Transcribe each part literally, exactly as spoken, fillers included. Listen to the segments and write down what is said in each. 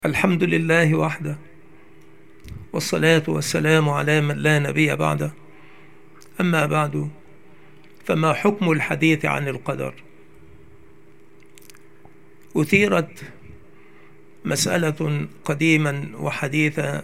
الحمد لله وحده، والصلاة والسلام على من لا نبي بعده. أما بعد، فما حكم الحديث عن القدر؟ أثيرت مسألة قديما وحديثا،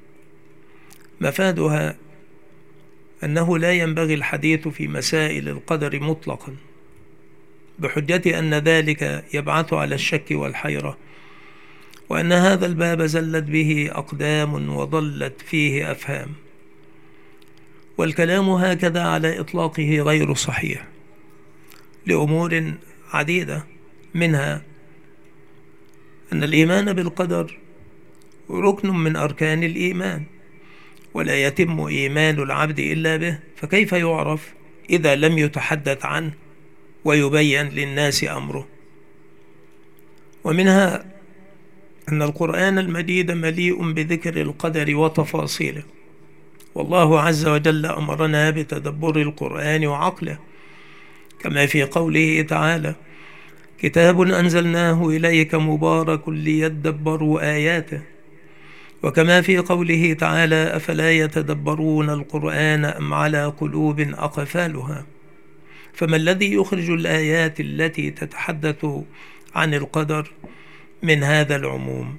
مفادها أنه لا ينبغي الحديث في مسائل القدر مطلقا، بحجة أن ذلك يبعث على الشك والحيرة، وأن هذا الباب زلت به أقدام وضلت فيه أفهام، والكلام هكذا على إطلاقه غير صحيح لأمور عديدة، منها أن الإيمان بالقدر ركن من أركان الإيمان، ولا يتم إيمان العبد إلا به، فكيف يعرف إذا لم يتحدث عنه ويبين للناس أمره؟ ومنها أن القرآن المجيد مليء بذكر القدر وتفاصيله، والله عز وجل أمرنا بتدبر القرآن وعقله، كما في قوله تعالى: كتاب أنزلناه إليك مبارك ليدبروا آياته، وكما في قوله تعالى: أفلا يتدبرون القرآن أم على قلوب أقفالها. فما الذي يخرج الآيات التي تتحدث عن القدر من هذا العموم؟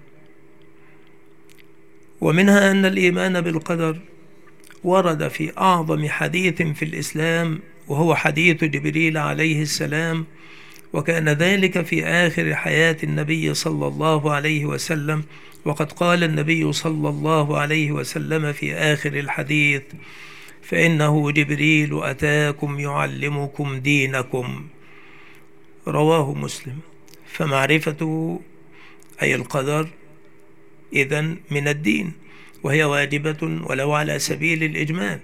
ومنها أن الإيمان بالقدر ورد في أعظم حديث في الإسلام، وهو حديث جبريل عليه السلام، وكان ذلك في آخر حياة النبي صلى الله عليه وسلم. وقد قال النبي صلى الله عليه وسلم في آخر الحديث: فإنه جبريل أتاكم يعلمكم دينكم، رواه مسلم. فمعرفة أي القدر إذن من الدين، وهي واجبة ولو على سبيل الإجمال.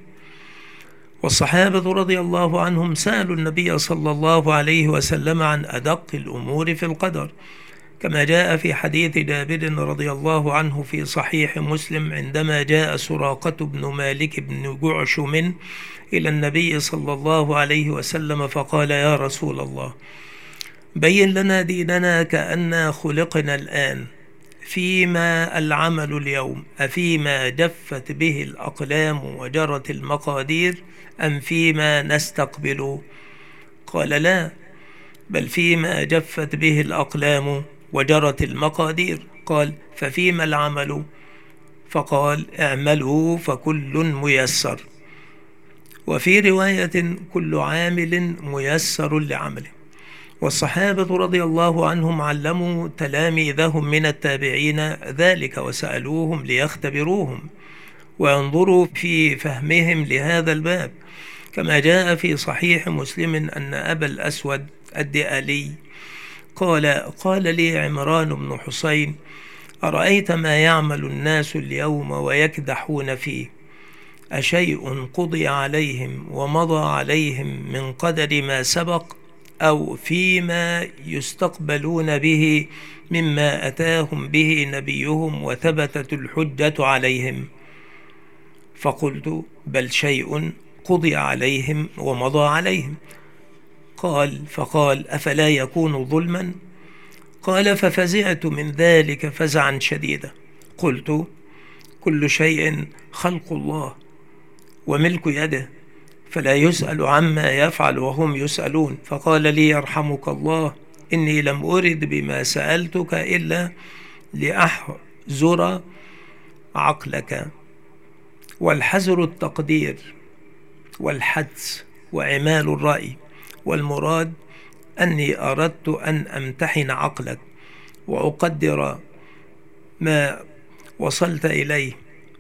والصحابة رضي الله عنهم سألوا النبي صلى الله عليه وسلم عن أدق الأمور في القدر، كما جاء في حديث جابر رضي الله عنه في صحيح مسلم، عندما جاء سراقة بن مالك بن جعشم إلى النبي صلى الله عليه وسلم فقال: يا رسول الله، بين لنا ديننا كأننا خلقنا الآن، فيما العمل اليوم؟ أفيما جفت به الأقلام وجرت المقادير، أم فيما نستقبل؟ قال: لا، بل فيما جفت به الأقلام وجرت المقادير. قال: ففيما العمل؟ فقال: اعملوا فكل ميسر. وفي رواية: كل عامل ميسر لعمله. والصحابة رضي الله عنهم علموا تلاميذهم من التابعين ذلك، وسألوهم ليختبروهم وينظروا في فهمهم لهذا الباب، كما جاء في صحيح مسلم أن أبا الأسود الدئلي قال: قال لي عمران بن حسين: أرأيت ما يعمل الناس اليوم ويكدحون فيه، أشيء قضي عليهم ومضى عليهم من قدر ما سبق، أو فيما يستقبلون به مما أتاهم به نبيهم وثبتت الحجة عليهم؟ فقلت: بل شيء قضي عليهم ومضى عليهم. قال فقال: أفلا يكون ظلما؟ قال: ففزعت من ذلك فزعا شديدا. قلت: كل شيء خلق الله وملك يده، فلا يسأل عما يفعل وهم يسألون. فقال لي: يرحمك الله، إني لم أرد بما سألتك إلا لأحزر عقلك، والحزر التقدير والحدس وعمال الرأي، والمراد أني أردت أن أمتحن عقلك وأقدر ما وصلت إليه.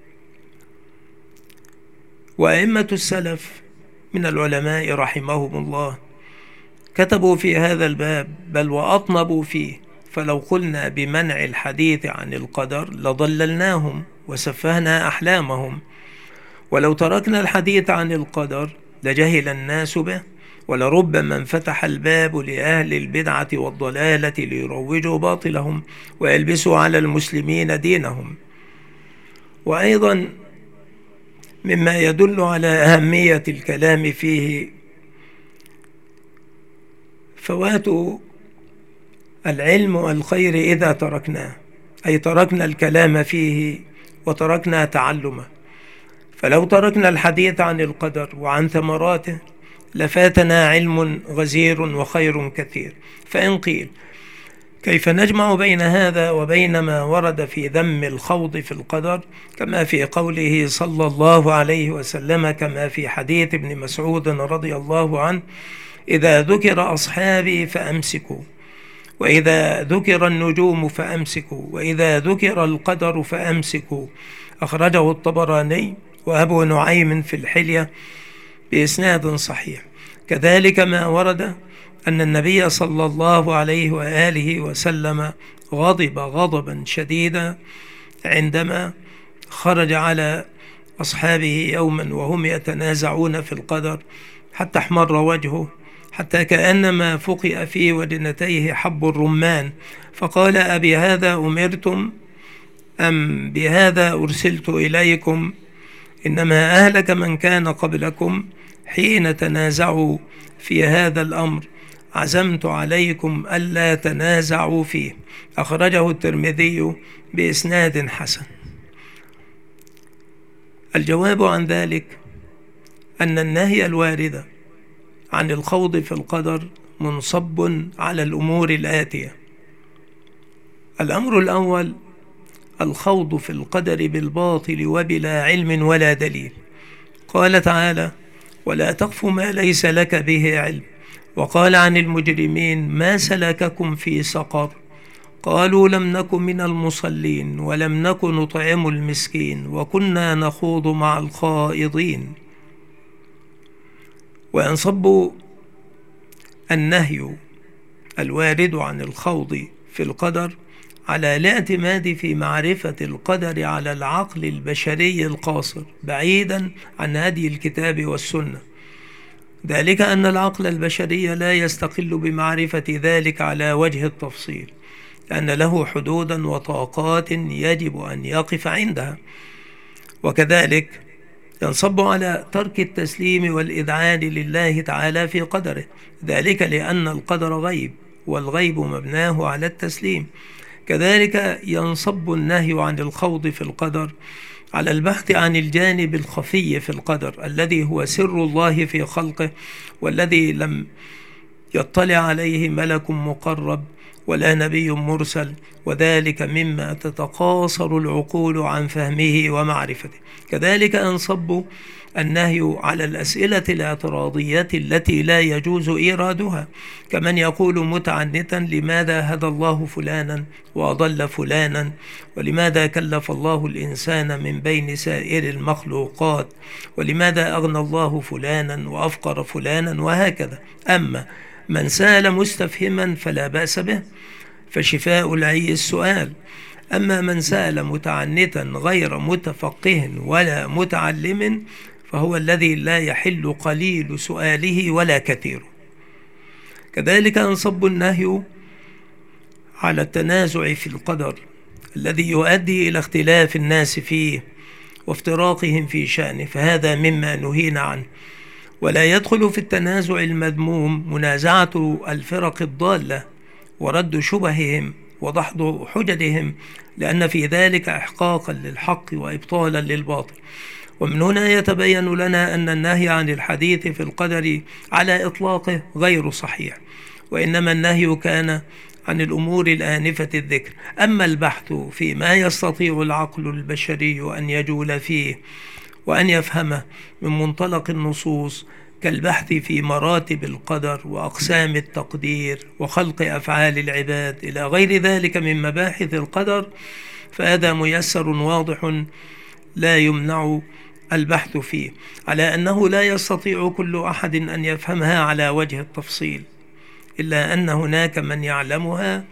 وأئمة السلف من العلماء رحمهم الله كتبوا في هذا الباب، بل وأطنبوا فيه، فلو قلنا بمنع الحديث عن القدر لضللناهم وسفهنا أحلامهم، ولو تركنا الحديث عن القدر لجهل الناس به، ولربما انفتح الباب لأهل البدعة والضلالة ليروجوا باطلهم ويلبسوا على المسلمين دينهم. وأيضا مما يدل على أهمية الكلام فيه فوات العلم والخير إذا تركناه، أي تركنا الكلام فيه وتركنا تعلمه. فلو تركنا الحديث عن القدر وعن ثمراته لفاتنا علم غزير وخير كثير. فإن قيل كيف نجمع بين هذا وبين ما ورد في ذم الخوض في القدر كما في قوله صلى الله عليه وسلم كما في حديث ابن مسعود رضي الله عنه: إذا ذكر أصحابي فأمسكوا، وإذا ذكر النجوم فأمسكوا، وإذا ذكر القدر فأمسكوا. أخرجه الطبراني وأبو نعيم في الحلية بإسناد صحيح. كذلك ما ورد أن النبي صلى الله عليه وآله وسلم غضب غضبا شديدا عندما خرج على أصحابه يوما وهم يتنازعون في القدر حتى احمر وجهه، حتى كأنما فقئ في ودنتيه حب الرمان، فقال: أبي هذا أمرتم أم بهذا أرسلت إليكم؟ إنما أهلك من كان قبلكم حين تنازعوا في هذا الأمر، عزمت عليكم ألا تنازعوا فيه. أخرجه الترمذي بإسناد حسن. الجواب عن ذلك أن النهي الوارد عن الخوض في القدر منصب على الأمور الآتية. الأمر الأول: الخوض في القدر بالباطل وبلا علم ولا دليل. قال تعالى: ولا تقف ما ليس لك به علم. وقال عن المجرمين: ما سلككم في سقر؟ قالوا: لم نكن من المصلين ولم نكن نطعم المسكين وكنا نخوض مع الخائضين. وينصب النهي الوارد عن الخوض في القدر على الاعتماد في معرفة القدر على العقل البشري القاصر بعيدا عن هدي الكتاب والسنة، ذلك أن العقل البشري لا يستقل بمعرفة ذلك على وجه التفصيل، لأن له حدودا وطاقات يجب أن يقف عندها. وكذلك ينصب على ترك التسليم والإذعان لله تعالى في قدره، ذلك لأن القدر غيب والغيب مبناه على التسليم. كذلك ينصب النهي عن الخوض في القدر على البحث عن الجانب الخفي في القدر الذي هو سر الله في خلقه، والذي لم يطلع عليه ملك مقرب ولا نبي مرسل، وذلك مما تتقاصر العقول عن فهمه ومعرفته. كذلك ينصب النهي على الأسئلة الاعتراضية التي لا يجوز إيرادها، كمن يقول متعنتا: لماذا هدى الله فلانا وأضل فلانا؟ ولماذا كلف الله الإنسان من بين سائر المخلوقات؟ ولماذا أغنى الله فلانا وأفقر فلانا؟ وهكذا. أما من سأل مستفهما فلا بأس به، فشفاء العي السؤال. أما من سأل متعنتا غير متفقه ولا متعلم فهو الذي لا يحل قليل سؤاله ولا كثير. كذلك ينصب النهي على التنازع في القدر الذي يؤدي إلى اختلاف الناس فيه وافتراقهم في شأنه، فهذا مما نهينا عنه. ولا يدخل في التنازع المذموم منازعة الفرق الضالة ورد شبههم وضحض حججهم، لأن في ذلك إحقاقا للحق وإبطالا للباطل. ومن هنا يتبين لنا أن النهي عن الحديث في القدر على إطلاقه غير صحيح، وإنما النهي كان عن الأمور الآنفة الذكر. أما البحث فيما يستطيع العقل البشري أن يجول فيه وأن يفهمه من منطلق النصوص كالبحث في مراتب القدر وأقسام التقدير وخلق أفعال العباد إلى غير ذلك من مباحث القدر، فهذا ميسر واضح لا يمنع البحث فيه، على أنه لا يستطيع كل أحد أن يفهمها على وجه التفصيل، إلا أن هناك من يعلمها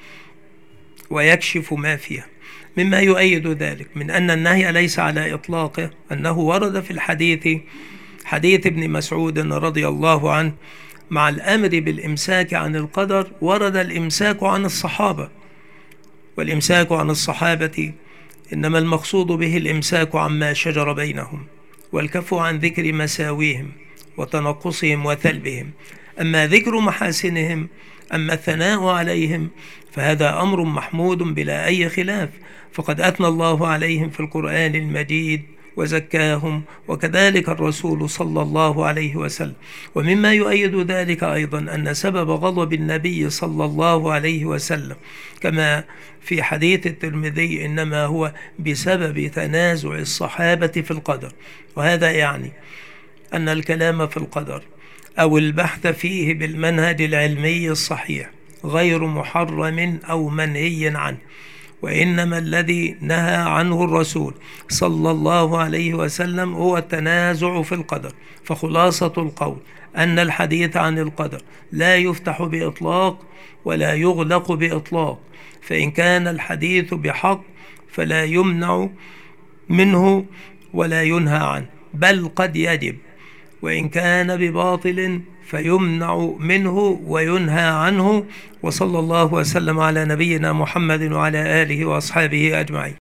ويكشف ما فيها. مما يؤيد ذلك من أن النهي ليس على إطلاقه، أنه ورد في الحديث حديث ابن مسعود رضي الله عنه: مع الأمر بالإمساك عن القدر ورد الإمساك عن الصحابة، والإمساك عن الصحابة إنما المقصود به الإمساك عما شجر بينهم والكف عن ذكر مساويهم وتنقصهم وثلبهم. أما ذكر محاسنهم أما الثناء عليهم فهذا أمر محمود بلا أي خلاف، فقد أثنى الله عليهم في القرآن المجيد وزكاهم، وكذلك الرسول صلى الله عليه وسلم. ومما يؤيد ذلك أيضا أن سبب غضب النبي صلى الله عليه وسلم كما في حديث الترمذي إنما هو بسبب تنازع الصحابة في القدر، وهذا يعني أن الكلام في القدر أو البحث فيه بالمنهج العلمي الصحيح غير محرم أو منهي عنه، وإنما الذي نهى عنه الرسول صلى الله عليه وسلم هو التنازع في القدر. فخلاصة القول أن الحديث عن القدر لا يفتح بإطلاق ولا يغلق بإطلاق، فإن كان الحديث بحق فلا يمنع منه ولا ينهى عنه، بل قد يجب، وإن كان بباطل فيمنع منه وينهى عنه. وصلى الله وسلم على نبينا محمد وعلى آله وأصحابه أجمعين.